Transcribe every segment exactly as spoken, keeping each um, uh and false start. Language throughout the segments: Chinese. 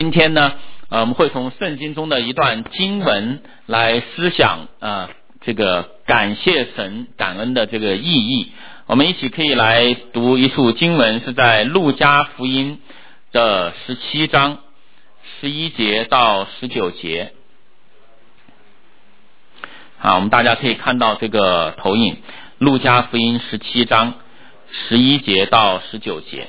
今天呢，呃，我们会从圣经中的一段经文来思想啊、呃，这个感谢神、感恩的这个意义。我们一起可以来读一处经文，是在路加福音的十七章十一节到十九节。好，我们大家可以看到这个投影，路加福音十七章十一节到十九节。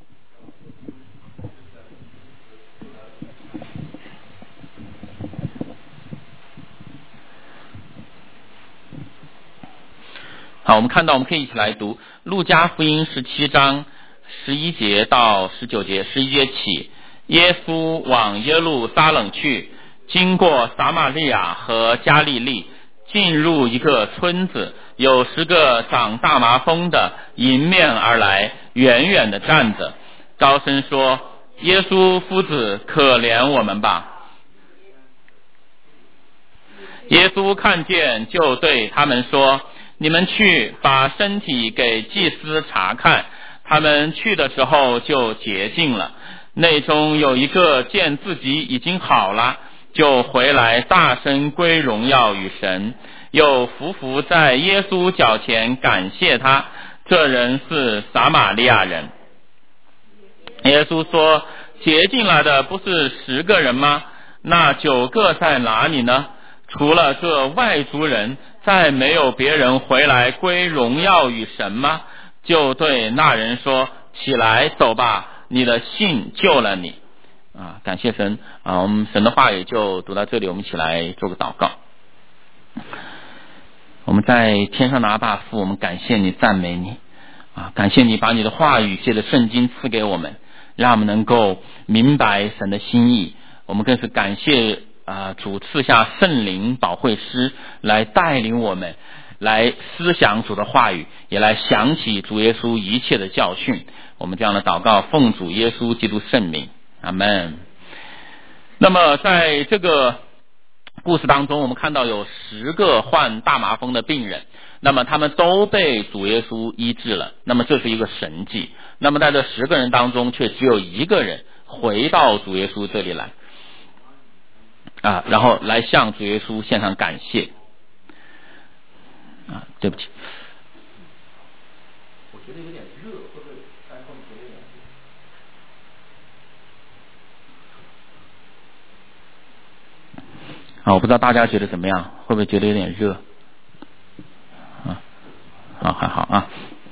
好，我们看到，我们可以一起来读路加福音十七章十一节到十九节。十一节起，耶稣往耶路撒冷去，经过撒玛利亚和加利利，进入一个村子，有十个长大麻风的迎面而来，远远的站着，高声说：耶稣夫子，可怜我们吧。耶稣看见，就对他们说：你们去把身体给祭司查看。他们去的时候就洁净了。内中有一个见自己已经好了，就回来大声归荣耀与神，又伏伏在耶稣脚前感谢他。这人是撒玛利亚人。耶稣说：洁净了的不是十个人吗？那九个在哪里呢？除了这外族人，再没有别人回来归荣耀与神吗？就对那人说：起来走吧，你的信救了你。啊，感谢神啊！我们神的话语就读到这里，我们一起来做个祷告。我们在天上的阿爸父，我们感谢你，赞美你啊！感谢你把你的话语借着圣经赐给我们，让我们能够明白神的心意。我们更是感谢啊，主赐下圣灵保惠师来带领我们，来思想主的话语，也来想起主耶稣一切的教训。我们这样的祷告，奉主耶稣基督圣名，阿们。那么在这个故事当中，我们看到有十个患大麻风的病人，那么他们都被主耶稣医治了。那么这是一个神迹。那么在这十个人当中，却只有一个人回到主耶稣这里来。啊，然后来向主耶稣献上感谢。啊，对不起，我觉得有点热，会不会在后面觉得有点热？啊，我不知道大家觉得怎么样，会不会觉得有点热？啊，好，还好啊。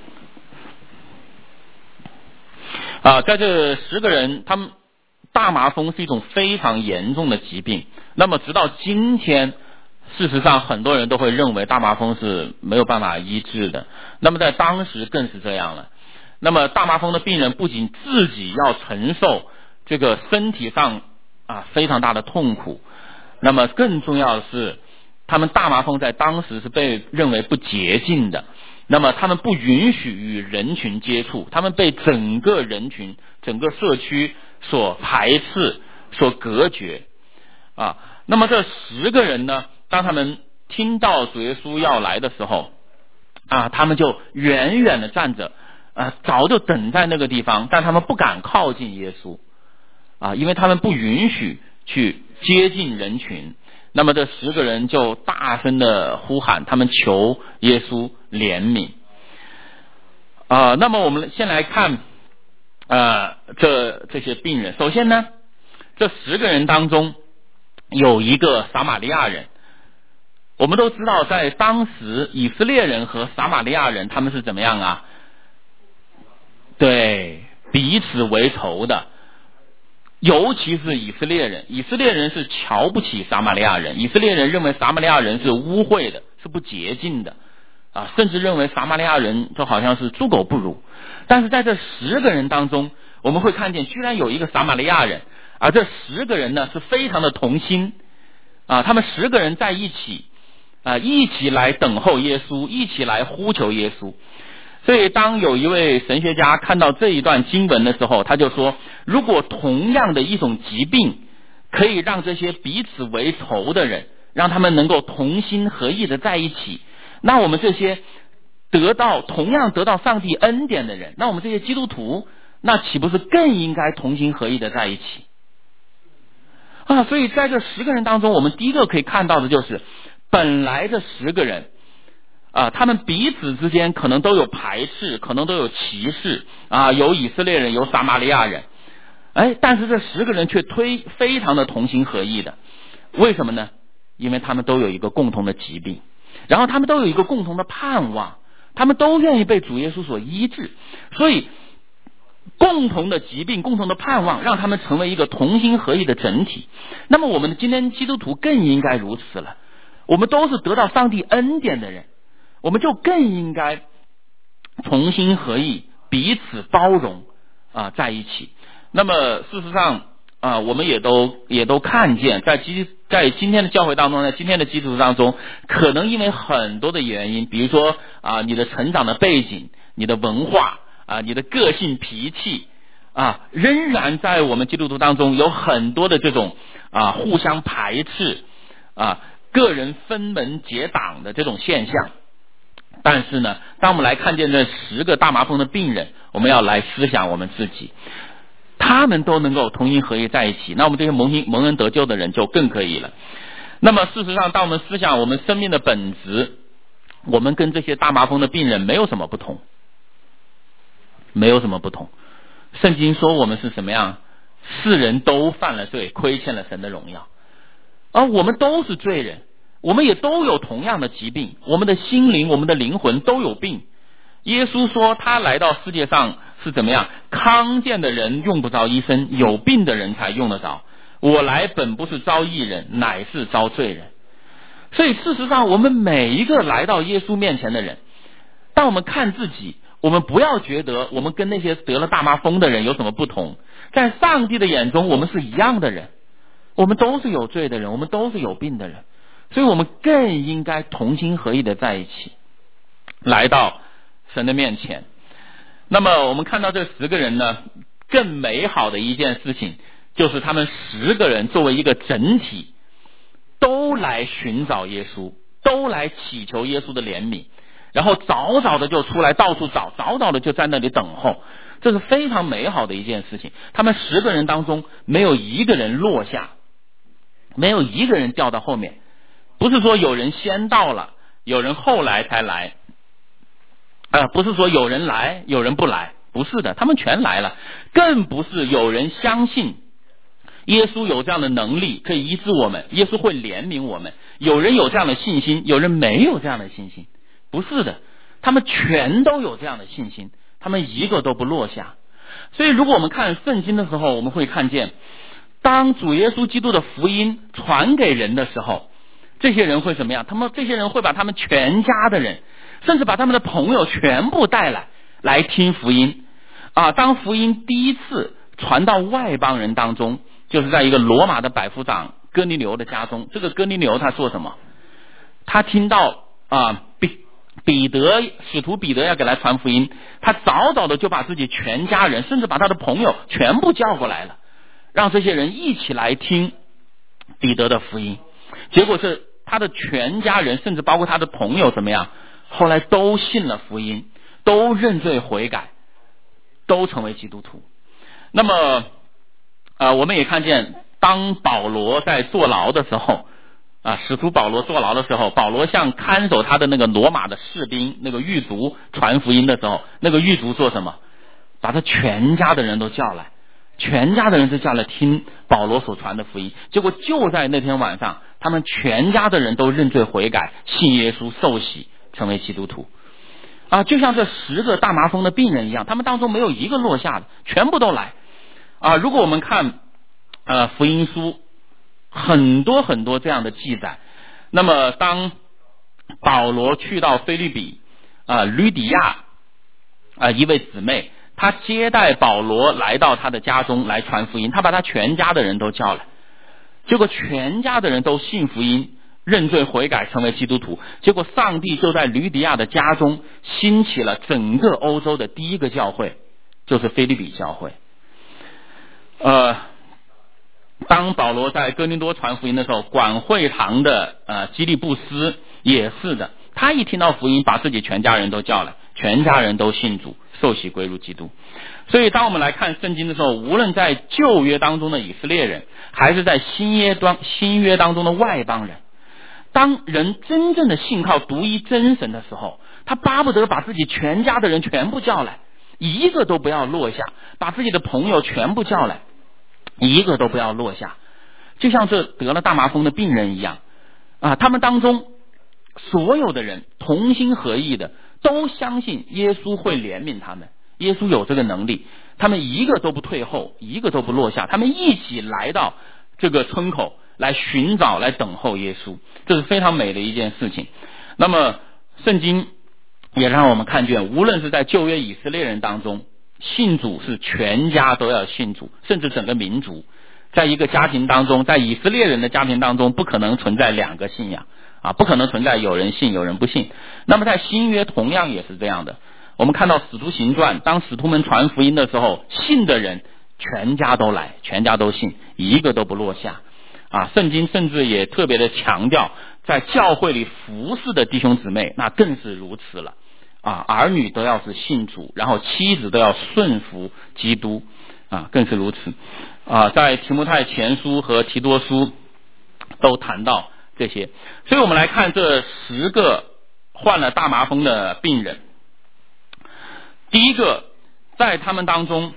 啊，在这十个人，他们大麻风是一种非常严重的疾病。那么直到今天，事实上很多人都会认为大麻风是没有办法医治的。那么在当时更是这样了。那么大麻风的病人不仅自己要承受这个身体上啊非常大的痛苦，那么更重要的是，他们大麻风在当时是被认为不洁净的。那么他们不允许与人群接触，他们被整个人群、整个社区所排斥、所隔绝啊。那么这十个人呢，当他们听到主耶稣要来的时候啊，他们就远远的站着啊，早就等在那个地方，但他们不敢靠近耶稣啊，因为他们不允许去接近人群。那么这十个人就大声的呼喊，他们求耶稣怜悯啊。那么我们先来看呃这这些病人。首先呢，这十个人当中有一个撒玛利亚人。我们都知道，在当时以色列人和撒玛利亚人他们是怎么样啊？对，彼此为仇的。尤其是以色列人，以色列人是瞧不起撒玛利亚人，以色列人认为撒玛利亚人是污秽的，是不洁净的啊，甚至认为撒玛利亚人就好像是猪狗不如。但是在这十个人当中，我们会看见居然有一个撒玛利亚人，而这十个人呢是非常的同心啊，他们十个人在一起啊，一起来等候耶稣，一起来呼求耶稣。所以当有一位神学家看到这一段经文的时候，他就说，如果同样的一种疾病可以让这些彼此为仇的人，让他们能够同心合意的在一起，那我们这些得到同样得到上帝恩典的人，那我们这些基督徒，那岂不是更应该同心合意的在一起啊，所以在这十个人当中，我们第一个可以看到的就是，本来这十个人啊，他们彼此之间可能都有排斥，可能都有歧视啊，有以色列人，有撒玛利亚人，哎，但是这十个人却推非常的同心合意的，为什么呢？因为他们都有一个共同的疾病，然后他们都有一个共同的盼望，他们都愿意被主耶稣所医治，所以共同的疾病，共同的盼望，让他们成为一个同心合意的整体。那么我们今天基督徒更应该如此了，我们都是得到上帝恩典的人，我们就更应该同心合意，彼此包容啊在一起。那么事实上啊，我们也都也都看见，在基在今天的教会当中，在今天的基督徒当中，可能因为很多的原因，比如说啊，你的成长的背景，你的文化啊，你的个性脾气啊，仍然在我们基督徒当中有很多的这种啊互相排斥啊，个人分门结党的这种现象。但是呢，当我们来看见这十个大麻风的病人，我们要来思想我们自己，他们都能够同心合意在一起，那我们这些蒙恩蒙恩得救的人就更可以了。那么事实上，当我们思想我们生命的本质，我们跟这些大麻风的病人没有什么不同，没有什么不同。圣经说我们是什么样？世人都犯了罪，亏欠了神的荣耀，而我们都是罪人，我们也都有同样的疾病，我们的心灵，我们的灵魂都有病。耶稣说他来到世界上是怎么样？康健的人用不着医生，有病的人才用得着。我来本不是招义人，乃是招罪人。所以事实上，我们每一个来到耶稣面前的人，当我们看自己，我们不要觉得我们跟那些得了大麻风的人有什么不同，在上帝的眼中我们是一样的人，我们都是有罪的人，我们都是有病的人，所以我们更应该同心合意的在一起来到神的面前。那么我们看到这十个人呢，更美好的一件事情就是他们十个人作为一个整体，都来寻找耶稣，都来祈求耶稣的怜悯，然后早早的就出来到处找，早早的就在那里等候，这是非常美好的一件事情。他们十个人当中没有一个人落下，没有一个人掉到后面，不是说有人先到了，有人后来才来，呃，不是说有人来有人不来，不是的，他们全来了。更不是有人相信耶稣有这样的能力可以医治我们，耶稣会怜悯我们，有人有这样的信心，有人没有这样的信心，不是的，他们全都有这样的信心，他们一个都不落下。所以如果我们看圣经的时候，我们会看见当主耶稣基督的福音传给人的时候，这些人会怎么样？他们这些人会把他们全家的人，甚至把他们的朋友全部带来来听福音啊！当福音第一次传到外邦人当中，就是在一个罗马的百夫长哥尼流的家中。这个哥尼流他做什么？他听到啊彼彼得使徒彼得要给他传福音，他早早的就把自己全家人，甚至把他的朋友全部叫过来了，让这些人一起来听彼得的福音。结果是他的全家人，甚至包括他的朋友怎么样？后来都信了福音，都认罪悔改，都成为基督徒。那么呃，我们也看见当保罗在坐牢的时候啊，使徒保罗坐牢的时候，保罗向看守他的那个罗马的士兵那个狱卒传福音的时候，那个狱卒做什么？把他全家的人都叫来，全家的人都叫来听保罗所传的福音。结果就在那天晚上，他们全家的人都认罪悔改，信耶稣受洗，成为基督徒啊！就像这十个大麻风的病人一样，他们当中没有一个落下的，全部都来啊！如果我们看呃福音书，很多很多这样的记载。那么当保罗去到腓立比啊，吕底亚啊一位姊妹，她接待保罗来到她的家中来传福音，她把她全家的人都叫来，结果全家的人都信福音，认罪悔改，成为基督徒。结果上帝就在吕底亚的家中兴起了整个欧洲的第一个教会，就是腓立比教会。呃，当保罗在哥林多传福音的时候，管会堂的呃基利布斯也是的，他一听到福音，把自己全家人都叫来，全家人都信主， 受洗归入基督。所以当我们来看圣经的时候，无论在旧约当中的以色列人，还是在新约当新约当中的外邦人，当人真正的信靠独一真神的时候，他巴不得把自己全家的人全部叫来，一个都不要落下，把自己的朋友全部叫来，一个都不要落下。就像这得了大麻风的病人一样啊，他们当中所有的人同心合意的都相信耶稣会怜悯他们，耶稣有这个能力，他们一个都不退后，一个都不落下，他们一起来到这个村口来寻找来等候耶稣，这是非常美的一件事情。那么圣经也让我们看见，无论是在旧约以色列人当中，信主是全家都要信主，甚至整个民族，在一个家庭当中，在以色列人的家庭当中不可能存在两个信仰啊，不可能存在有人信有人不信。那么在新约同样也是这样的，我们看到使徒行传，当使徒们传福音的时候，信的人全家都来，全家都信，一个都不落下啊。圣经甚至也特别的强调，在教会里服侍的弟兄姊妹那更是如此了啊，儿女都要是信主，然后妻子都要顺服基督啊，更是如此啊。在提摩太前书和提多书都谈到这些。所以我们来看这十个患了大麻风的病人。第一个，在他们当中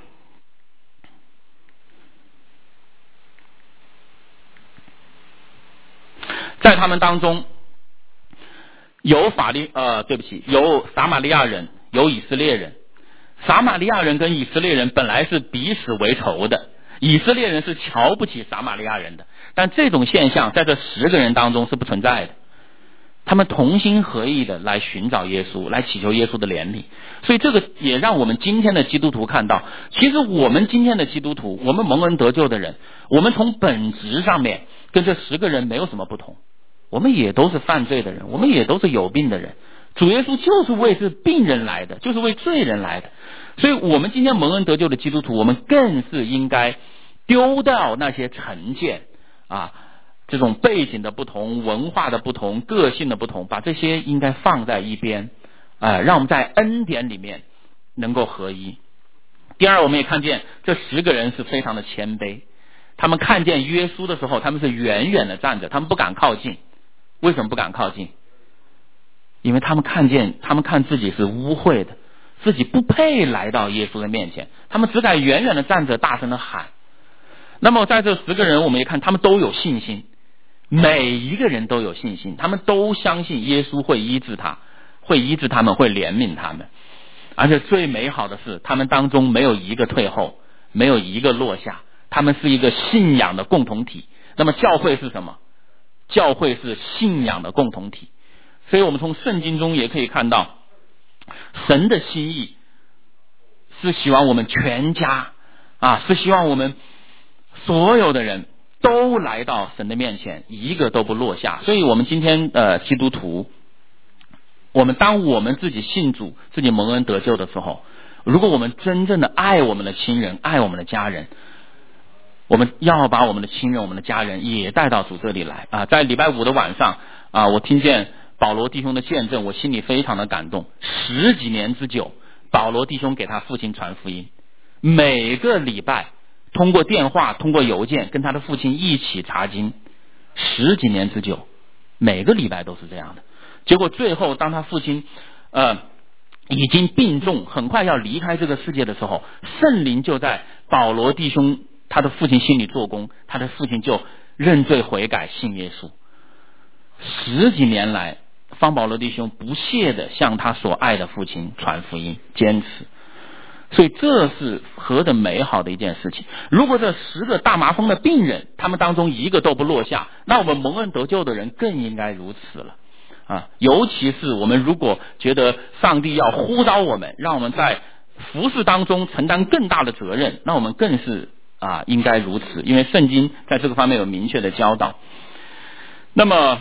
在他们当中有法利呃，对不起，有撒玛利亚人，有以色列人。撒玛利亚人跟以色列人本来是彼此为仇的，以色列人是瞧不起撒玛利亚人的，但这种现象在这十个人当中是不存在的。他们同心合意的来寻找耶稣，来祈求耶稣的怜悯。所以这个也让我们今天的基督徒看到，其实我们今天的基督徒，我们蒙恩得救的人，我们从本质上面跟这十个人没有什么不同，我们也都是犯罪的人，我们也都是有病的人，主耶稣就是为是病人来的，就是为罪人来的。所以我们今天蒙恩得救的基督徒，我们更是应该丢掉那些成见啊，这种背景的不同，文化的不同，个性的不同，把这些应该放在一边，呃，让我们在恩典里面能够合一。第二，我们也看见这十个人是非常的谦卑，他们看见耶稣的时候，他们是远远的站着，他们不敢靠近。为什么不敢靠近？因为他们看见，他们看自己是污秽的，自己不配来到耶稣的面前，他们只敢远远的站着，大声的喊。那么在这十个人，我们也看他们都有信心，每一个人都有信心，他们都相信耶稣会医治他，会医治他们，会怜悯他们。而且最美好的是，他们当中没有一个退后，没有一个落下，他们是一个信仰的共同体。那么教会是什么？教会是信仰的共同体。所以我们从圣经中也可以看到，神的心意是希望我们全家啊，是希望我们所有的人都来到神的面前，一个都不落下。所以我们今天呃基督徒，我们当我们自己信主，自己蒙恩得救的时候，如果我们真正的爱我们的亲人，爱我们的家人，我们要把我们的亲人，我们的家人也带到主这里来啊。在礼拜五的晚上啊，我听见保罗弟兄的见证，我心里非常的感动。十几年之久，保罗弟兄给他父亲传福音，每个礼拜通过电话，通过邮件跟他的父亲一起查经，十几年之久，每个礼拜都是这样的。结果最后当他父亲呃已经病重，很快要离开这个世界的时候，圣灵就在保罗弟兄他的父亲心里做工，他的父亲就认罪悔改信耶稣。十几年来，方保罗弟兄不懈地向他所爱的父亲传福音，坚持。所以这是何等美好的一件事情。如果这十个大麻风的病人，他们当中一个都不落下，那我们蒙恩得救的人更应该如此了啊！尤其是我们如果觉得上帝要呼召我们，让我们在服事当中承担更大的责任，那我们更是啊应该如此，因为圣经在这个方面有明确的教导。那么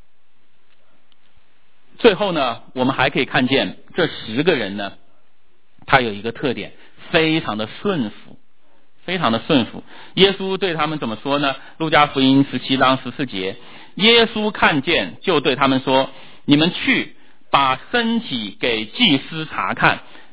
最后呢，我们还可以看见这十个人呢，他有一个特点，非常的顺服，非常的顺服。耶稣对他们怎么说呢？路加福音十七章十四节，耶稣看见就对他们说，你们去把身体给祭司查看，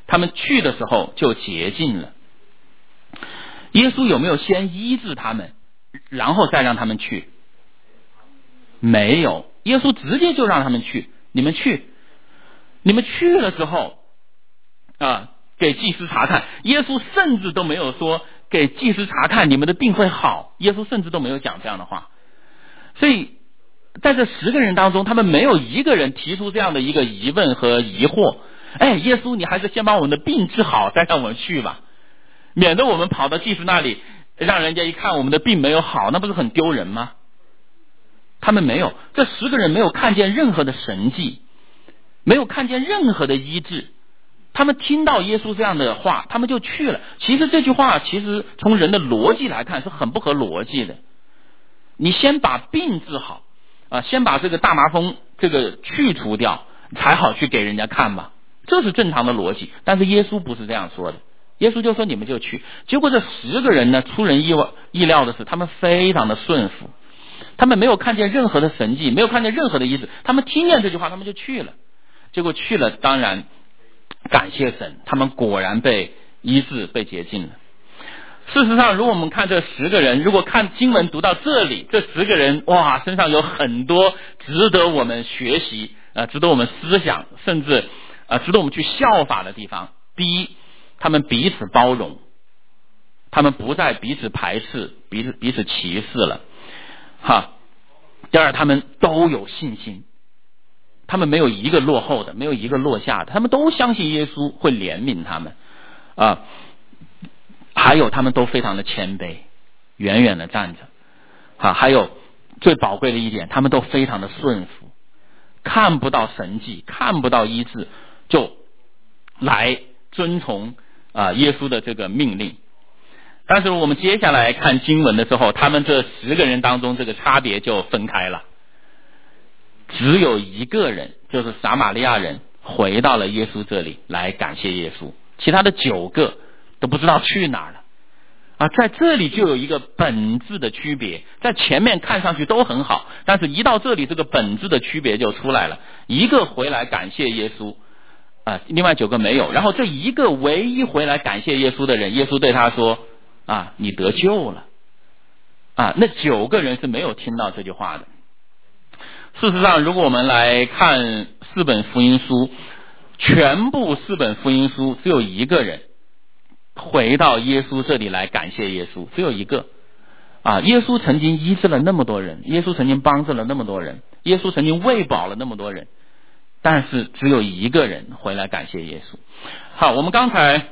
他们去的时候就洁净了。耶稣有没有先医治他们，然后再让他们去？没有，耶稣直接就让他们去，你们去，你们去了之后啊，给祭司查看。耶稣甚至都没有说给祭司查看你们的病会好，耶稣甚至都没有讲这样的话。所以在这十个人当中，他们没有一个人提出这样的一个疑问和疑惑。哎，耶稣，你还是先把我们的病治好，再让我们去吧，免得我们跑到祭司那里，让人家一看我们的病没有好，那不是很丢人吗？他们没有，这十个人没有看见任何的神迹，没有看见任何的医治。他们听到耶稣这样的话，他们就去了。其实这句话其实从人的逻辑来看是很不合逻辑的。你先把病治好啊，先把这个大麻风这个去除掉，才好去给人家看吧，这是正常的逻辑。但是耶稣不是这样说的，耶稣就说你们就去。结果这十个人呢，出人意外意料的是，他们非常的顺服，他们没有看见任何的神迹，没有看见任何的医治，他们听见这句话，他们就去了。结果去了，当然感谢神，他们果然被医治，被洁净了。事实上，如果我们看这十个人，如果看经文读到这里，这十个人哇，身上有很多值得我们学习、呃、值得我们思想，甚至、呃、值得我们去效法的地方。第一，他们彼此包容，他们不再彼此排斥、彼此彼此歧视了。哈，第二，他们都有信心，他们没有一个落后的，没有一个落下的，他们都相信耶稣会怜悯他们啊。还有他们都非常的谦卑，远远的站着啊。还有最宝贵的一点，他们都非常的顺服，看不到神迹，看不到医治，就来遵从啊耶稣的这个命令。但是我们接下来看经文的时候，他们这十个人当中这个差别就分开了，只有一个人，就是撒玛利亚人回到了耶稣这里来感谢耶稣，其他的九个都不知道去哪儿了啊！在这里就有一个本质的区别，在前面看上去都很好，但是一到这里这个本质的区别就出来了，一个回来感谢耶稣啊，另外九个没有。然后这一个唯一回来感谢耶稣的人，耶稣对他说啊，你得救了啊！那九个人是没有听到这句话的。事实上，如果我们来看四本福音书，全部四本福音书只有一个人回到耶稣这里来感谢耶稣，只有一个啊！耶稣曾经医治了那么多人，耶稣曾经帮助了那么多人，耶稣曾经喂饱了那么多人，但是只有一个人回来感谢耶稣。好，我们刚才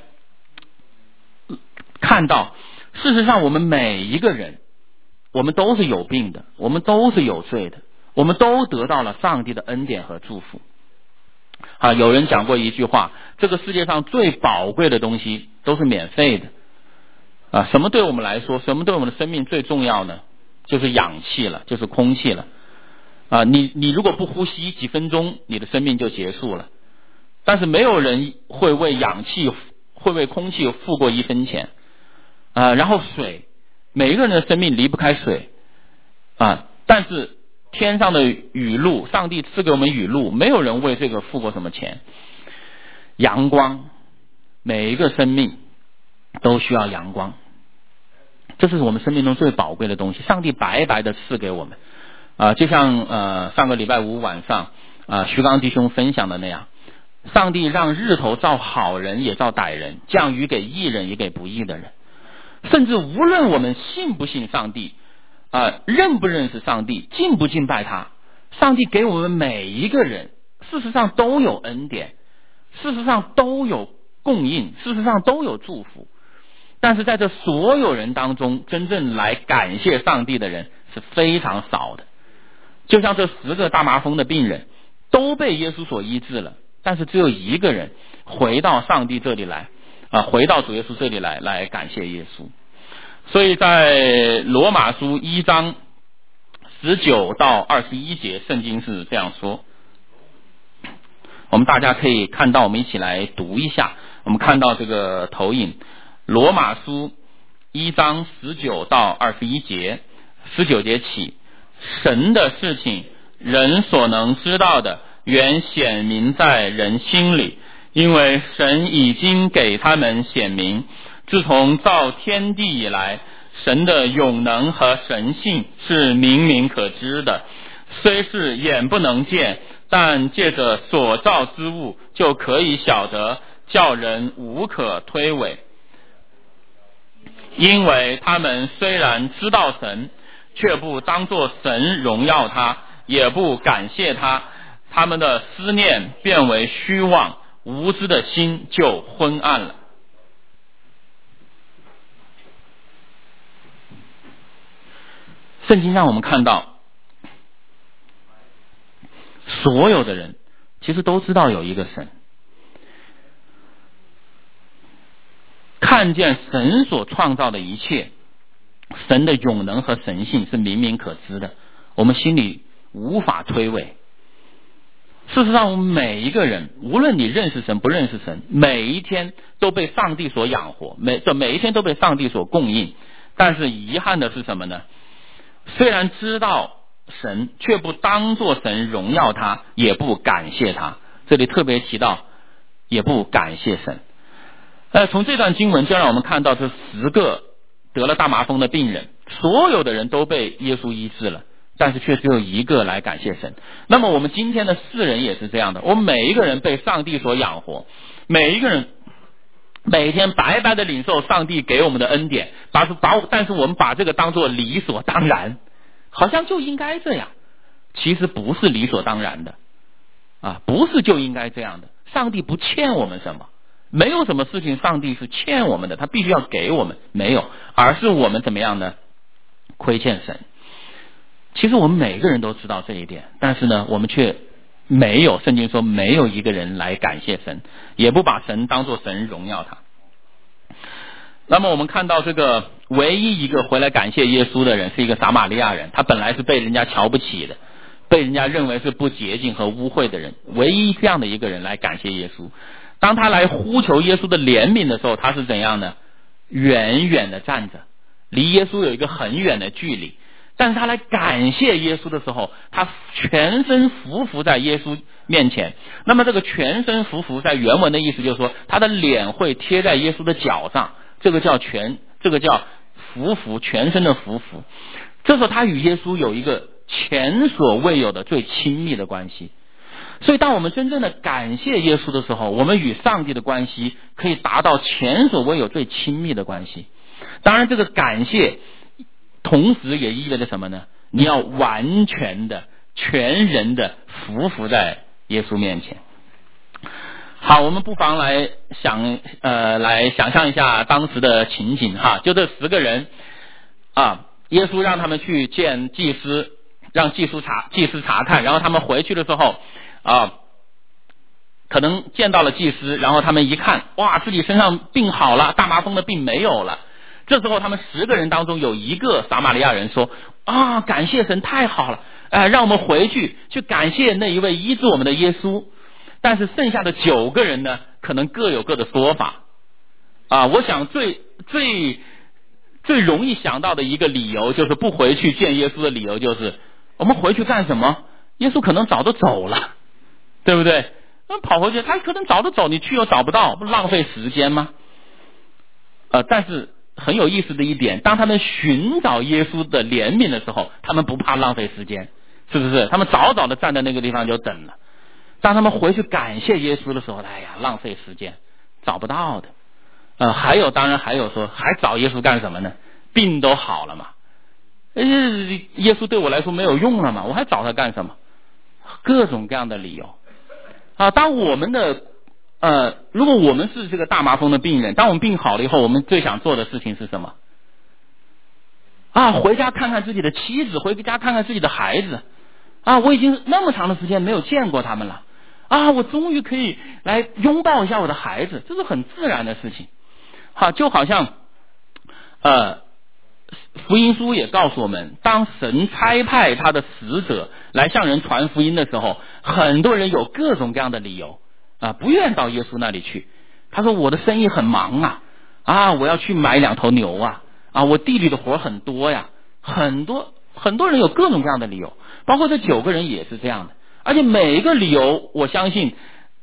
看到，事实上我们每一个人，我们都是有病的，我们都是有罪的，我们都得到了上帝的恩典和祝福。啊，有人讲过一句话，这个世界上最宝贵的东西都是免费的啊。什么对我们来说，什么对我们的生命最重要呢？就是氧气了，就是空气了啊。你你如果不呼吸几分钟，你的生命就结束了。但是没有人会为氧气，会为空气付过一分钱啊。然后水，每一个人的生命离不开水啊，但是天上的雨露，上帝赐给我们雨露，没有人为这个付过什么钱。阳光，每一个生命都需要阳光，这是我们生命中最宝贵的东西，上帝白白的赐给我们啊。就像呃上个礼拜五晚上啊徐刚弟兄分享的那样，上帝让日头照好人也照歹人，降雨给义人也给不义的人。甚至无论我们信不信上帝啊，认不认识上帝，敬不敬拜他，上帝给我们每一个人事实上都有恩典，事实上都有供应，事实上都有祝福。但是在这所有人当中，真正来感谢上帝的人是非常少的。就像这十个大麻风的病人都被耶稣所医治了，但是只有一个人回到上帝这里来啊，回到主耶稣这里来来感谢耶稣。所以在罗马书一章十九到二十一节，圣经是这样说，我们大家可以看到，我们一起来读一下。我们看到这个投影，罗马书一章十九到二十一节，十九节起，神的事情人所能知道的原显明在人心里， 因为神已经给他们显明，自从造天地以来，神的永能和神性是明明可知的，虽是眼不能见，但借着所造之物就可以晓得，叫人无可推诿。因为他们虽然知道神，却不当作神荣耀他，也不感谢他，他们的思念变为虚妄，无知的心就昏暗了。圣经让我们看到，所有的人其实都知道有一个神，看见神所创造的一切，神的永能和神性是明明可知的，我们心里无法推诿。事实上，我们每一个人，无论你认识神不认识神，每一天都被上帝所养活，每这每一天都被上帝所供应。但是遗憾的是什么呢？虽然知道神，却不当作神荣耀他，也不感谢他。这里特别提到也不感谢神。呃，从这段经文就让我们看到这十个得了大麻风的病人，所有的人都被耶稣医治了，但是却只有一个来感谢神。那么我们今天的世人也是这样的，我们每一个人被上帝所养活，每一个人每天白白的领受上帝给我们的恩典，把把但是我们把这个当作理所当然，好像就应该这样。其实不是理所当然的啊，不是就应该这样的。上帝不欠我们什么，没有什么事情上帝是欠我们的，他必须要给我们，没有，而是我们怎么样呢？亏欠神。其实我们每个人都知道这一点，但是呢，我们却没有，圣经说没有一个人来感谢神，也不把神当作神荣耀他。那么我们看到这个唯一一个回来感谢耶稣的人是一个撒玛利亚人，他本来是被人家瞧不起的，被人家认为是不洁净和污秽的人，唯一这样的一个人来感谢耶稣。当他来呼求耶稣的怜悯的时候，他是怎样呢？远远的站着，离耶稣有一个很远的距离。但是他来感谢耶稣的时候，他全身匍匐在耶稣面前。那么这个全身匍匐在原文的意思就是说，他的脸会贴在耶稣的脚上，这个叫全，这个叫匍匐，全身的匍匐。这时候他与耶稣有一个前所未有的最亲密的关系。所以当我们真正的感谢耶稣的时候，我们与上帝的关系可以达到前所未有最亲密的关系。当然这个感谢同时也意味着什么呢？你要完全的全人的匍匐在耶稣面前。好，我们不妨来想呃来想象一下当时的情景哈，就这十个人啊，耶稣让他们去见祭司，让祭司查祭司查看，然后他们回去的时候啊，可能见到了祭司，然后他们一看，哇，自己身上病好了，大麻风的病没有了。这时候他们十个人当中有一个撒玛利亚人说啊，感谢神，太好了，哎，让我们回去去感谢那一位医治我们的耶稣。但是剩下的九个人呢，可能各有各的说法啊。我想最最最容易想到的一个理由就是不回去见耶稣的理由就是我们回去干什么？耶稣可能早就走了，对不对？那跑回去他可能早就走，你去又找不到，不浪费时间吗？呃，但是很有意思的一点，当他们寻找耶稣的怜悯的时候，他们不怕浪费时间，是不是？他们早早的站在那个地方就等了。当他们回去感谢耶稣的时候，哎呀，浪费时间，找不到的。呃，还有，当然还有说，还找耶稣干什么呢？病都好了嘛，呃，耶稣对我来说没有用了嘛，我还找他干什么？各种各样的理由啊。当我们的呃，如果我们是这个大麻风的病人，当我们病好了以后，我们最想做的事情是什么？啊，回家看看自己的妻子，回家看看自己的孩子。啊，我已经那么长的时间没有见过他们了。啊，我终于可以来拥抱一下我的孩子，这是很自然的事情。好，就好像呃，福音书也告诉我们，当神差派他的使者来向人传福音的时候，很多人有各种各样的理由啊，不愿到耶稣那里去。他说我的生意很忙啊，啊，我要去买两头牛啊，啊，我地里的活很多呀，很多很多人有各种各样的理由，包括这九个人也是这样的。而且每一个理由，我相信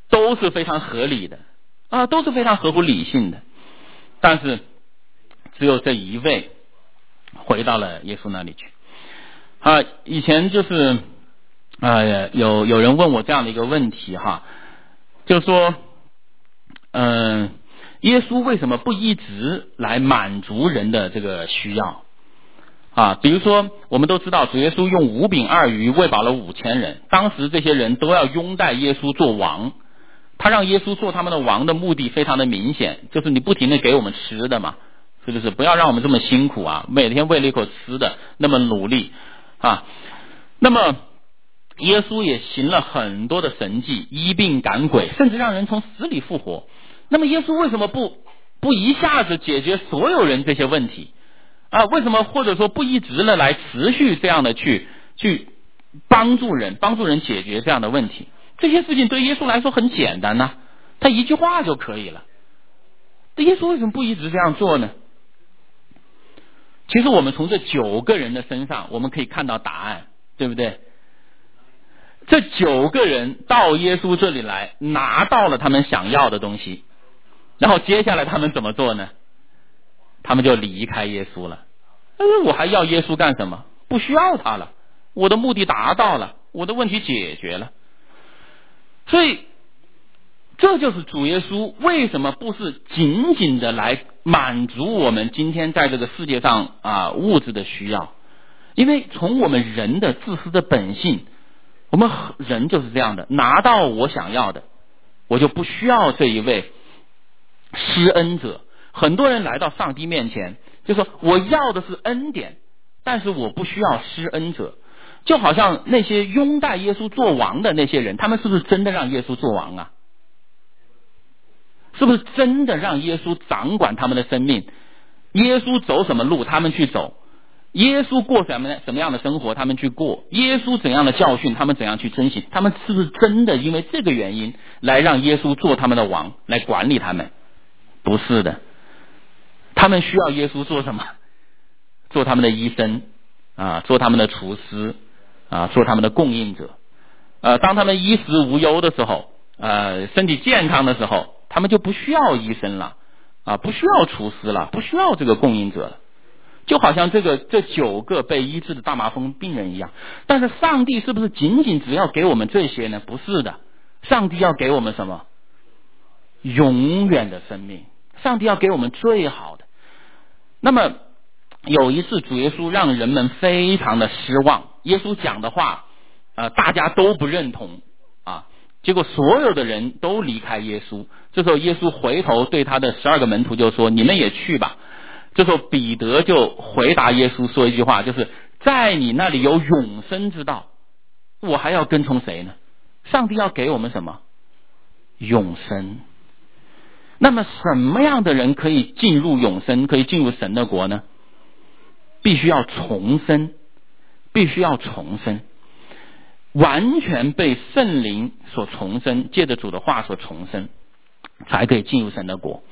都是非常合理的啊，都是非常合乎理性的。但是只有这一位回到了耶稣那里去啊。以前就是呃有有人问我这样的一个问题哈，就是说嗯、呃，耶稣为什么不一直来满足人的这个需要啊？比如说我们都知道主耶稣用五饼二鱼喂饱了五千人，当时这些人都要拥戴耶稣做王，他让耶稣做他们的王的目的非常的明显，就是你不停的给我们吃的嘛，是不是？不要让我们这么辛苦啊，每天为了一口吃的那么努力啊。那么耶稣也行了很多的神迹，医病赶鬼，甚至让人从死里复活。那么耶稣为什么不不一下子解决所有人这些问题啊？为什么或者说不一直的来持续这样的去去帮助人帮助人解决这样的问题？这些事情对耶稣来说很简单呐、啊，他一句话就可以了。这耶稣为什么不一直这样做呢？其实我们从这九个人的身上我们可以看到答案，对不对？这九个人到耶稣这里来，拿到了他们想要的东西，然后接下来他们怎么做呢？他们就离开耶稣了。哎，我还要耶稣干什么？不需要他了，我的目的达到了，我的问题解决了。所以这就是主耶稣为什么不是仅仅的来满足我们今天在这个世界上啊物质的需要，因为从我们人的自私的本性，我们人就是这样的，拿到我想要的，我就不需要这一位施恩者。很多人来到上帝面前就说我要的是恩典，但是我不需要施恩者。就好像那些拥戴耶稣做王的那些人，他们是不是真的让耶稣做王啊？是不是真的让耶稣掌管他们的生命？耶稣走什么路他们去走，耶稣过什么什么样的生活他们去过，耶稣怎样的教训他们怎样去遵行，他们是不是真的因为这个原因来让耶稣做他们的王，来管理他们？不是的。他们需要耶稣做什么？做他们的医生啊，做他们的厨师啊，做他们的供应者。呃，当他们衣食无忧的时候，呃，身体健康的时候，他们就不需要医生了啊，不需要厨师了，不需要这个供应者了。就好像这个这九个被医治的大麻风病人一样。但是上帝是不是仅仅只要给我们这些呢？不是的，上帝要给我们什么？永远的生命。上帝要给我们最好的。那么有一次主耶稣让人们非常的失望，耶稣讲的话呃，大家都不认同啊，结果所有的人都离开耶稣。这时候耶稣回头对他的十二个门徒就说，你们也去吧。这时候彼得就回答耶稣说一句话，就是在你那里有永生之道，我还要跟从谁呢？上帝要给我们什么？永生。那么什么样的人可以进入永生，可以进入神的国呢？必须要重生，必须要重生，完全被圣灵所重生，借着主的话所重生，才可以进入神的国。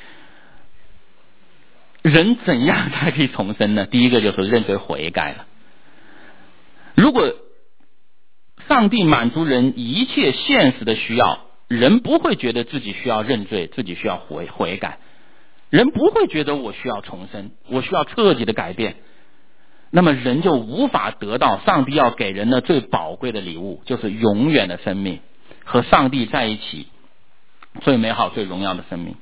人怎样才可以重生呢？第一个就是认罪悔改了。如果上帝满足人一切现实的需要，人不会觉得自己需要认罪，自己需要悔悔改，人不会觉得我需要重生，我需要彻底的改变。那么人就无法得到上帝要给人的最宝贵的礼物，就是永远的生命，和上帝在一起最美好最荣耀的生命。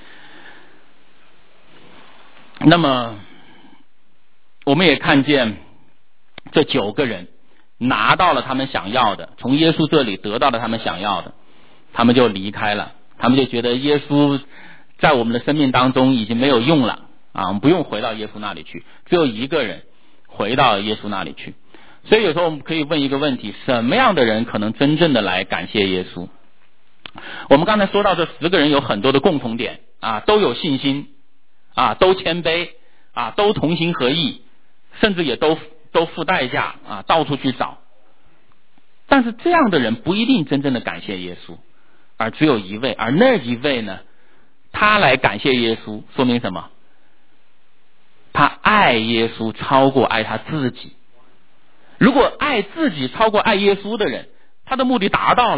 那么我们也看见这九个人拿到了他们想要的，从耶稣这里得到了他们想要的，他们就离开了，他们就觉得耶稣在我们的生命当中已经没有用了啊，我们不用回到耶稣那里去，只有一个人回到耶稣那里去。所以有时候我们可以问一个问题，什么样的人可能真正的来感谢耶稣？我们刚才说到这十个人有很多的共同点啊，都有信心啊，都谦卑啊，都同心合意，甚至也都都付代价啊，到处去找。但是这样的人不一定真正的感谢耶稣，而只有一位，而那一位呢，他来感谢耶稣，说明什么？他爱耶稣超过爱他自己。如果爱自己超过爱耶稣的人，他的目的达到了，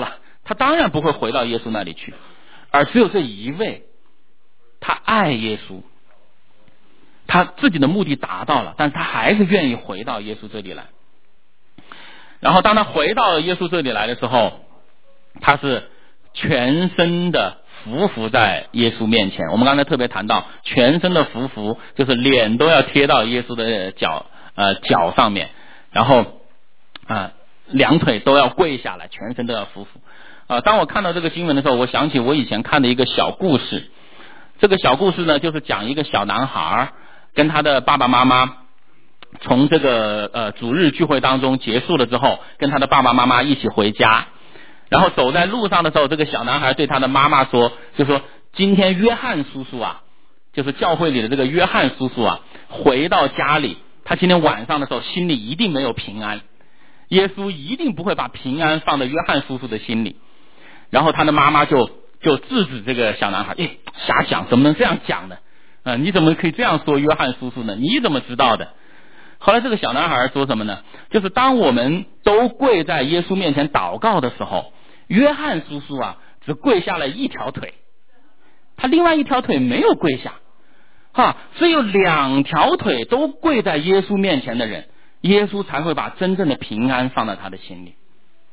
他当然不会回到耶稣那里去，而只有这一位，他爱耶稣，他自己的目的达到了，但是他还是愿意回到耶稣这里来。然后当他回到耶稣这里来的时候，他是全身的匍匐在耶稣面前。我们刚才特别谈到全身的匍匐，就是脸都要贴到耶稣的脚呃脚上面，然后啊、呃、两腿都要跪下来，全身都要匍匐。啊、呃，当我看到这个经文的时候，我想起我以前看的一个小故事。这个小故事呢，就是讲一个小男孩跟他的爸爸妈妈从这个呃主日聚会当中结束了之后，跟他的爸爸妈妈一起回家。然后走在路上的时候，这个小男孩对他的妈妈说，就说今天约翰叔叔啊，就是教会里的这个约翰叔叔啊，回到家里，他今天晚上的时候心里一定没有平安，耶稣一定不会把平安放在约翰叔叔的心里。然后他的妈妈就就制止这个小男孩，诶，瞎讲，怎么能这样讲呢？呃，你怎么可以这样说约翰叔叔呢？你怎么知道的？后来这个小男孩说什么呢？就是当我们都跪在耶稣面前祷告的时候，约翰叔叔啊只跪下了一条腿，他另外一条腿没有跪下，哈，只有两条腿都跪在耶稣面前的人，耶稣才会把真正的平安放在他的心里。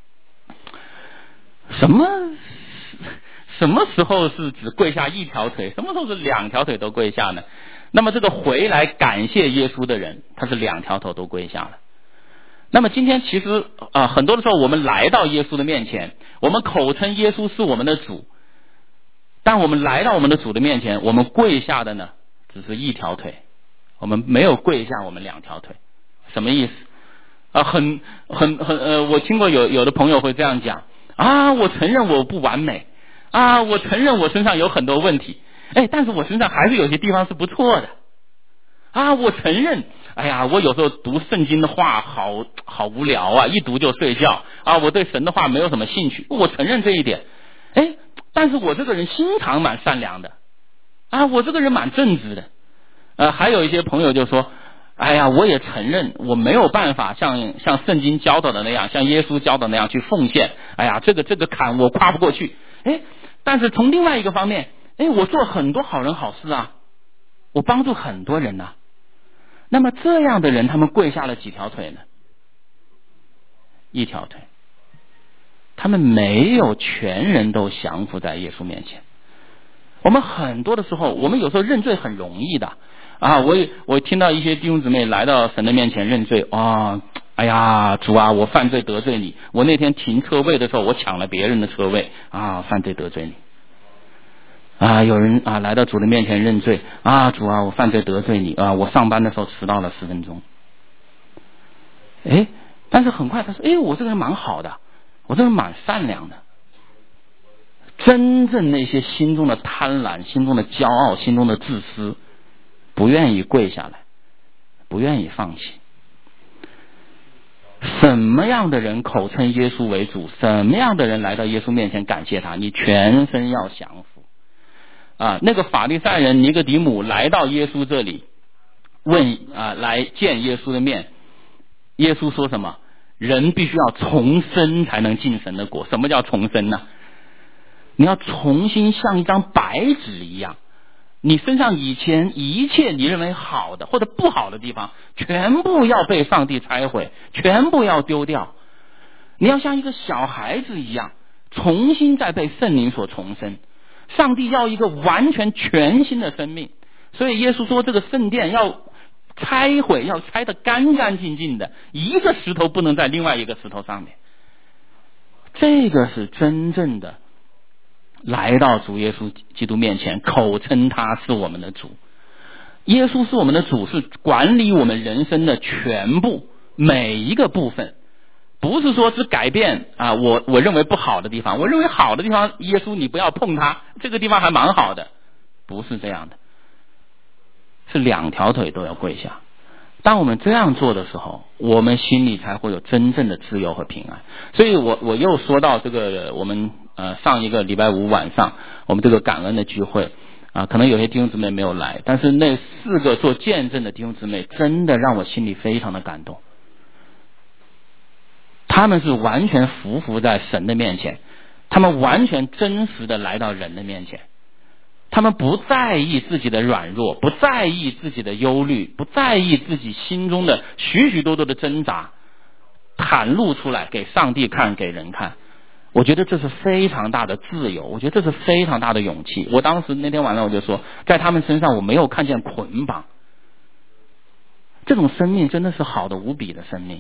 什么什么时候是只跪下一条腿？什么时候是两条腿都跪下呢？那么这个回来感谢耶稣的人，他是两条腿都跪下了。那么今天其实啊、呃，很多的时候我们来到耶稣的面前，我们口称耶稣是我们的主，但我们来到我们的主的面前，我们跪下的呢只是一条腿，我们没有跪下我们两条腿。什么意思啊、呃？很很很呃，我听过有有的朋友会这样讲啊，我承认我不完美啊，我承认我身上有很多问题，哎，但是我身上还是有些地方是不错的啊，我承认，哎呀，我有时候读圣经的话好好无聊啊，一读就睡觉啊，我对神的话没有什么兴趣，我承认这一点，哎，但是我这个人心肠蛮善良的啊，我这个人蛮正直的。呃，还有一些朋友就说，哎呀，我也承认我没有办法像像圣经教导的那样，像耶稣教导那样去奉献，哎呀，这个这个坎我跨不过去，哎，但是从另外一个方面，哎，我做很多好人好事啊，我帮助很多人啊。那么这样的人，他们跪下了几条腿呢？一条腿。他们没有全人都降服在耶稣面前。我们很多的时候，我们有时候认罪很容易的啊。我我听到一些弟兄姊妹来到神的面前认罪啊、哦，哎呀，主啊，我犯罪得罪你，我那天停车位的时候，我抢了别人的车位啊，犯罪得罪你。啊，有人啊来到主的面前认罪啊，主啊，我犯罪得罪你啊，我上班的时候迟到了十分钟。哎，但是很快他说，哎，我这个人蛮好的，我这个人蛮善良的。真正那些心中的贪婪、心中的骄傲、心中的自私，不愿意跪下来，不愿意放弃。什么样的人口称耶稣为主？什么样的人来到耶稣面前感谢他？你全身要降服。啊，那个法利赛人尼哥底母来到耶稣这里，问啊，来见耶稣的面。耶稣说什么？人必须要重生才能进神的国。什么叫重生呢？你要重新像一张白纸一样，你身上以前一切你认为好的或者不好的地方，全部要被上帝拆毁，全部要丢掉。你要像一个小孩子一样，重新再被圣灵所重生。上帝要一个完全全新的生命，所以耶稣说这个圣殿要拆毁，要拆得干干净净的，一个石头不能在另外一个石头上面。这个是真正的来到主耶稣基督面前，口称他是我们的主。耶稣是我们的主，是管理我们人生的全部每一个部分，不是说只改变啊，我我认为不好的地方，我认为好的地方，耶稣你不要碰它，这个地方还蛮好的，不是这样的，是两条腿都要跪下。当我们这样做的时候，我们心里才会有真正的自由和平安。所以我我又说到这个，我们呃上一个礼拜五晚上我们这个感恩的聚会啊，可能有些弟兄姊妹没有来，但是那四个做见证的弟兄姊妹真的让我心里非常的感动。他们是完全匍匐在神的面前， 他们完全真实的来到人的面前，他们不在意自己的软弱，不在意自己的忧虑，不在意自己心中的许许多多的挣扎，袒露出来给上帝看，给人看。我觉得这是非常大的自由，我觉得这是非常大的勇气。我当时那天晚上我就说，在他们身上我没有看见捆绑，这种生命真的是好的无比的生命。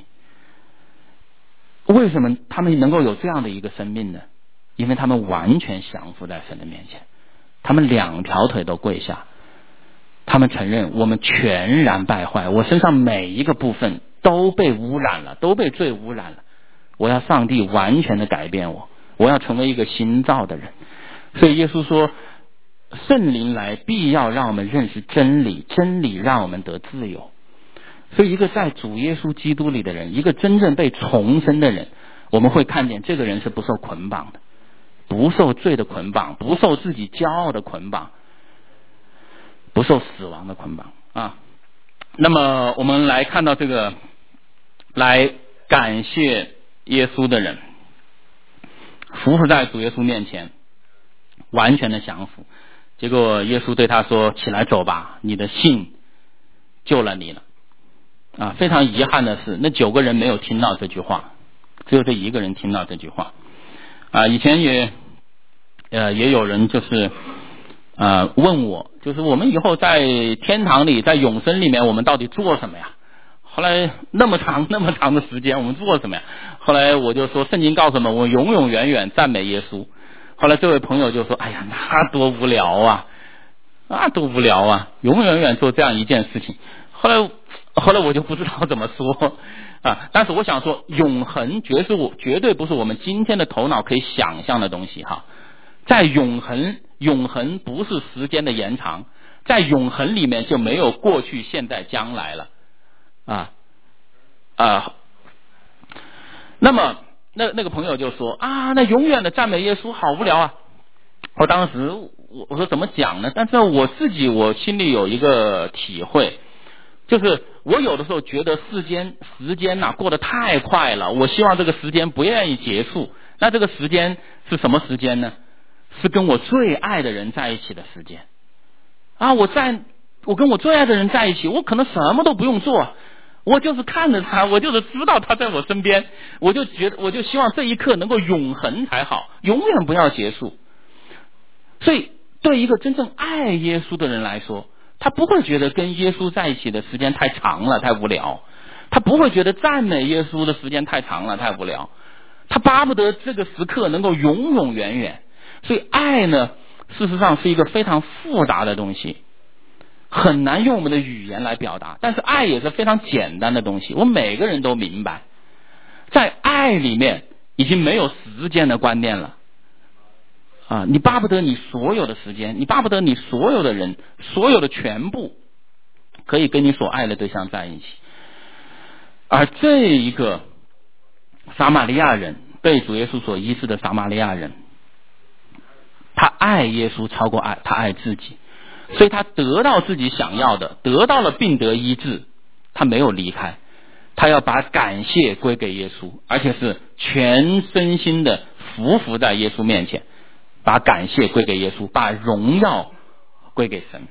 为什么他们能够有这样的一个生命呢？因为他们完全降服在神的面前，他们两条腿都跪下，他们承认我们全然败坏，我身上每一个部分都被污染了，都被罪污染了，我要上帝完全的改变我，我要成为一个新造的人。所以耶稣说，圣灵来必要让我们认识真理，真理让我们得自由。所以一个在主耶稣基督里的人，一个真正被重生的人，我们会看见这个人是不受捆绑的，不受罪的捆绑，不受自己骄傲的捆绑，不受死亡的捆绑啊。那么我们来看到这个来感谢耶稣的人，匍匐在主耶稣面前，完全的降服。结果耶稣对他说，起来走吧，你的信救了你了。啊，非常遗憾的是，那九个人没有听到这句话，只有这一个人听到这句话。啊，以前也呃也有人就是呃问我，就是我们以后在天堂里，在永生里面，我们到底做什么呀？后来那么长那么长的时间，我们做什么呀？后来我就说，圣经告诉我们，我永永远远赞美耶稣。后来这位朋友就说，哎呀，那多无聊啊，那多无聊啊，永永远远做这样一件事情。后来后来我就不知道怎么说啊，但是我想说，永恒绝是我绝对不是我们今天的头脑可以想象的东西哈。在永恒，永恒不是时间的延长，在永恒里面就没有过去、现在、将来了啊啊。那么那那个朋友就说啊，那永远的赞美耶稣好无聊啊。我当时我我说怎么讲呢？但是我自己我心里有一个体会。就是我有的时候觉得世间时间呐、啊、过得太快了，我希望这个时间不愿意结束。那这个时间是什么时间呢？是跟我最爱的人在一起的时间啊！我在我跟我最爱的人在一起，我可能什么都不用做，我就是看着他，我就是知道他在我身边，我就觉得我就希望这一刻能够永恒才好，永远不要结束。所以对一个真正爱耶稣的人来说，他不会觉得跟耶稣在一起的时间太长了，太无聊。他不会觉得赞美耶稣的时间太长了，太无聊。他巴不得这个时刻能够永永远远。所以爱呢，事实上是一个非常复杂的东西，很难用我们的语言来表达。但是爱也是非常简单的东西，我们每个人都明白。在爱里面已经没有时间的观念了。啊，你巴不得你所有的时间，你巴不得你所有的人，所有的全部可以跟你所爱的对象在一起。而这一个撒玛利亚人，被主耶稣所医治的撒玛利亚人，他爱耶稣超过爱他爱自己，所以他得到自己想要的，得到了病得医治，他没有离开，他要把感谢归给耶稣，而且是全身心的匍匐在耶稣面前，把感谢归给耶稣，把荣耀归给神。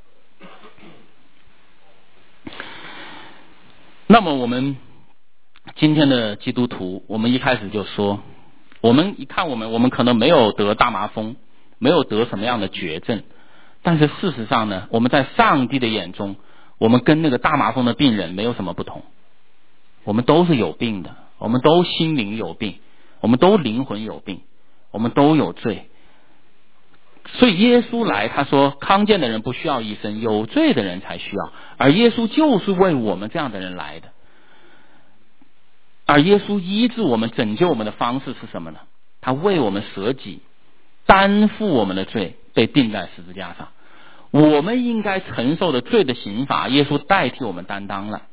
那么我们今天的基督徒，我们一开始就说，我们一看我们我们可能没有得大麻风，没有得什么样的绝症，但是事实上呢，我们在上帝的眼中，我们跟那个大麻风的病人没有什么不同，我们都是有病的，我们都心灵有病，我们都灵魂有病，我们都有罪。所以耶稣来，他说康健的人不需要医生，有罪的人才需要，而耶稣就是为我们这样的人来的。而耶稣医治我们、拯救我们的方式是什么呢？他为我们舍己，担负我们的罪，被钉在十字架上。我们应该承受的罪的刑罚，耶稣代替我们担当了。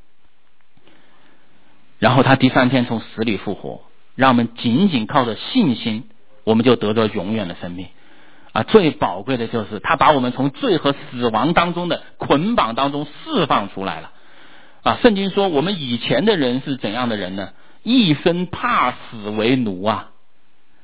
然后他第三天从死里复活，让我们仅仅靠着信心，我们就得到永远的生命。啊，最宝贵的就是他把我们从罪和死亡当中的捆绑当中释放出来了。啊，圣经说我们以前的人是怎样的人呢？一生怕死为奴啊，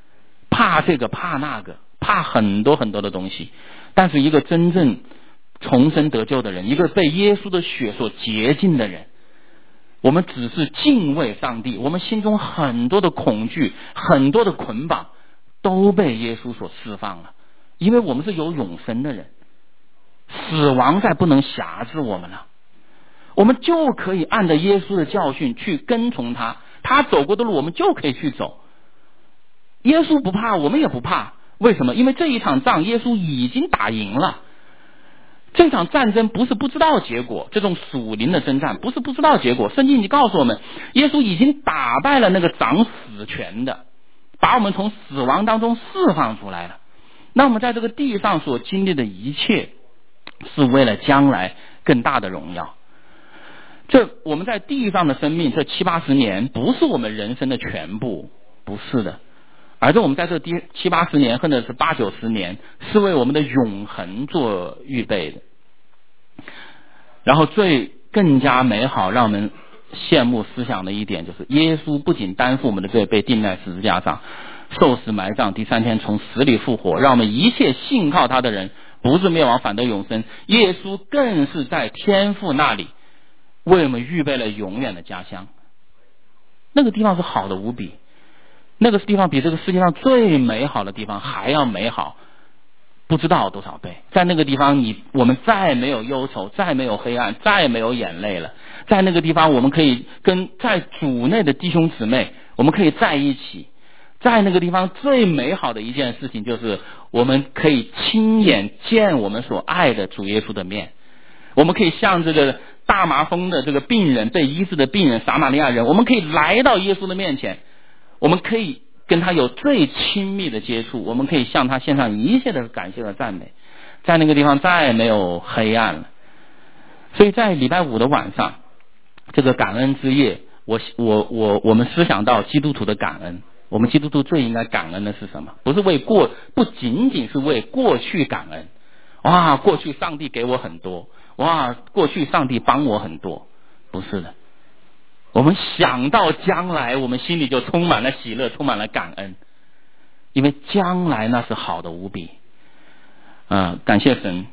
怕这个怕那个，怕很多很多的东西。但是一个真正重生得救的人，一个被耶稣的血所洁净的人，我们只是敬畏上帝，我们心中很多的恐惧，很多的捆绑都被耶稣所释放了。因为我们是有永生的人，死亡再不能辖制我们了，我们就可以按照耶稣的教训去跟从他，他走过的路我们就可以去走。耶稣不怕，我们也不怕。为什么？因为这一场仗耶稣已经打赢了。这场战争不是不知道结果，这种属灵的征战不是不知道结果。圣经已经告诉我们，耶稣已经打败了那个掌死权的，把我们从死亡当中释放出来了。那我们在这个地上所经历的一切，是为了将来更大的荣耀。这我们在地上的生命这七八十年，不是我们人生的全部，不是的。而且我们在这第七八十年，或者是八九十年，是为我们的永恒做预备的。然后最更加美好，让我们羡慕思想的一点，就是耶稣不仅担负我们的罪，被钉在十字架上，受死埋葬，第三天从死里复活，让我们一切信靠他的人不是灭亡，反得永生。耶稣更是在天父那里为我们预备了永远的家乡，那个地方是好的无比，那个地方比这个世界上最美好的地方还要美好不知道多少倍。在那个地方你我们再没有忧愁，再没有黑暗，再没有眼泪了。在那个地方我们可以跟在主内的弟兄姊妹，我们可以在一起。在那个地方最美好的一件事情，就是我们可以亲眼见我们所爱的主耶稣的面。我们可以像这个大麻风的这个病人，被医治的病人，撒玛利亚人，我们可以来到耶稣的面前，我们可以跟他有最亲密的接触，我们可以向他献上一切的感谢和赞美。在那个地方再也没有黑暗了。所以在礼拜五的晚上，这个感恩之夜，我我我我们思想到基督徒的感恩。我们基督徒最应该感恩的是什么？不是为过，不仅仅是为过去感恩。哇，过去上帝给我很多，哇，过去上帝帮我很多，不是的。我们想到将来，我们心里就充满了喜乐，充满了感恩，因为将来那是好的无比。啊、呃，感谢神。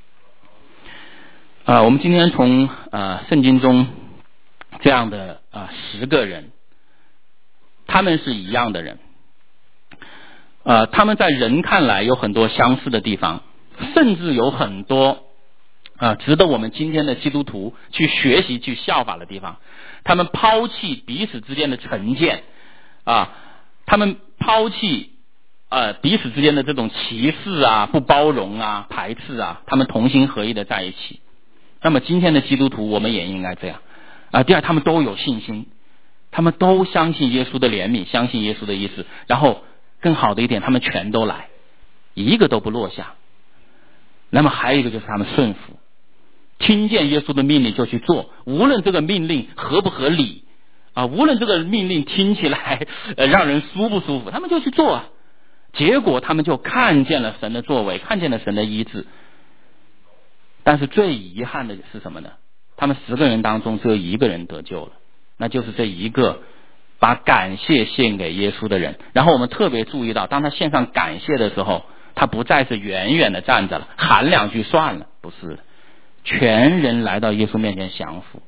啊、呃，我们今天从呃圣经中这样的啊、呃、十个人，他们是一样的人。呃，他们在人看来有很多相似的地方，甚至有很多啊、呃、值得我们今天的基督徒去学习、去效法的地方。他们抛弃彼此之间的成见啊，他们抛弃呃彼此之间的这种歧视啊、不包容啊、排斥啊，他们同心合意的在一起。那么今天的基督徒，我们也应该这样啊。第二，他们都有信心，他们都相信耶稣的怜悯，相信耶稣的意思。然后更好的一点，他们全都来，一个都不落下。那么还有一个就是他们顺服。听见耶稣的命令就去做，无论这个命令合不合理啊，无论这个命令听起来呃让人舒不舒服，他们就去做啊。结果他们就看见了神的作为，看见了神的医治。但是最遗憾的是什么呢？他们十个人当中只有一个人得救了，那就是这一个把感谢献给耶稣的人。然后我们特别注意到，当他献上感谢的时候，他不再是远远的站着了，喊两句算了，不是的，全人来到耶稣面前降服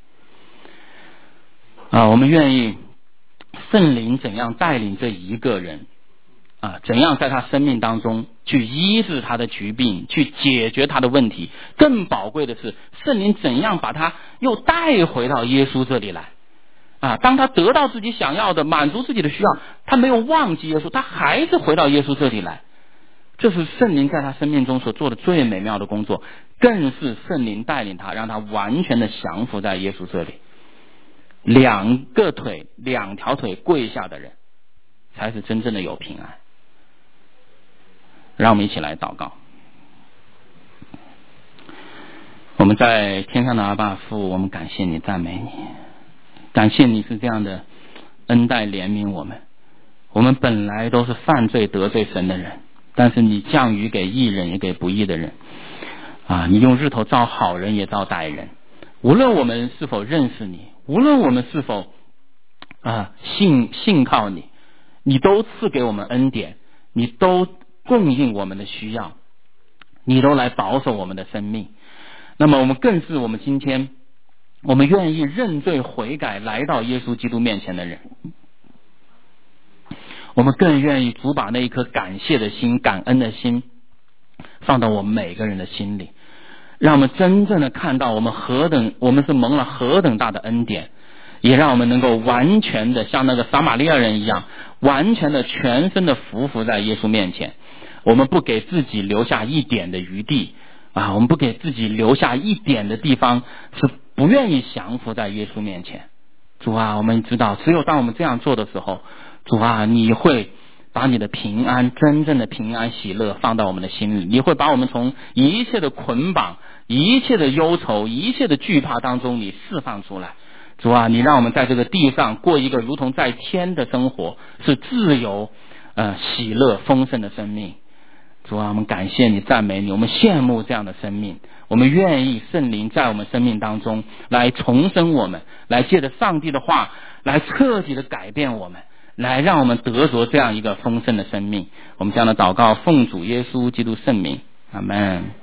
啊！我们愿意圣灵怎样带领这一个人啊，怎样在他生命当中去医治他的疾病，去解决他的问题。更宝贵的是，圣灵怎样把他又带回到耶稣这里来啊！当他得到自己想要的，满足自己的需要，他没有忘记耶稣，他还是回到耶稣这里来。这是圣灵在他生命中所做的最美妙的工作，更是圣灵带领他，让他完全的降服在耶稣这里。两个腿两条腿跪下的人才是真正的有平安。让我们一起来祷告。我们在天上的阿爸父，我们感谢你，赞美你，感谢你是这样的恩待怜悯我们。我们本来都是犯罪得罪神的人，但是你降雨给义人也给不义的人啊！你用日头照好人也照歹人。无论我们是否认识你，无论我们是否啊信信靠你，你都赐给我们恩典， 你都供应我们的需要，你都来保守我们的生命。那么我们更是我们今天我们愿意认罪悔改来到耶稣基督面前的人，我们更愿意主把那一颗感谢的心感恩的心放到我们每个人的心里，让我们真正的看到我们何等我们是蒙了何等大的恩典，也让我们能够完全的像那个撒玛利亚人一样，完全的全身的匍匐在耶稣面前。我们不给自己留下一点的余地啊，我们不给自己留下一点的地方是不愿意降服在耶稣面前。主啊，我们知道只有当我们这样做的时候，主啊，你会把你的平安，真正的平安喜乐放到我们的心里，你会把我们从一切的捆绑，一切的忧愁，一切的惧怕当中你释放出来。主啊，你让我们在这个地上过一个如同在天的生活，是自由呃喜乐丰盛的生命。主啊，我们感谢你赞美你，我们羡慕这样的生命，我们愿意圣灵在我们生命当中来重生我们，来借着上帝的话来彻底的改变我们，来让我们得着这样一个丰盛的生命。我们这样的祷告奉主耶稣基督圣名，阿们。